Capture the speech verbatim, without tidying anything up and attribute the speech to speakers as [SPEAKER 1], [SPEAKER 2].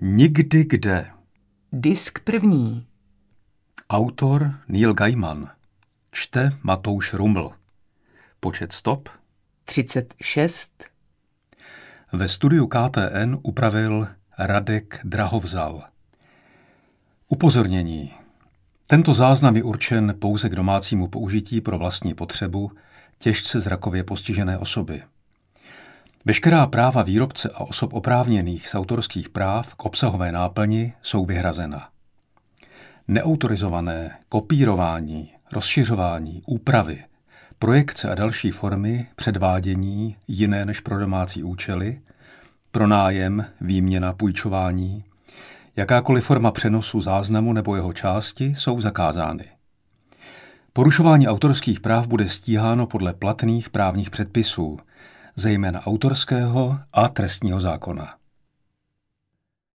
[SPEAKER 1] Nikdy kde.
[SPEAKER 2] Disk první.
[SPEAKER 1] Autor Neil Gaiman. Čte Matouš Ruml. Počet stop
[SPEAKER 2] třicet šest.
[SPEAKER 1] Ve studiu K T N upravil Radek Drahovzal. Upozornění. Tento záznam je určen pouze k domácímu použití pro vlastní potřebu těžce zrakově postižené osoby. Veškerá práva výrobce a osob oprávněných z autorských práv k obsahové náplni jsou vyhrazena. Neautorizované kopírování, rozšiřování, úpravy, projekce a další formy předvádění jiné než pro domácí účely, pronájem, výměna, půjčování, jakákoliv forma přenosu záznamu nebo jeho části jsou zakázány. Porušování autorských práv bude stíháno podle platných právních předpisů, zejména autorského a trestního zákona.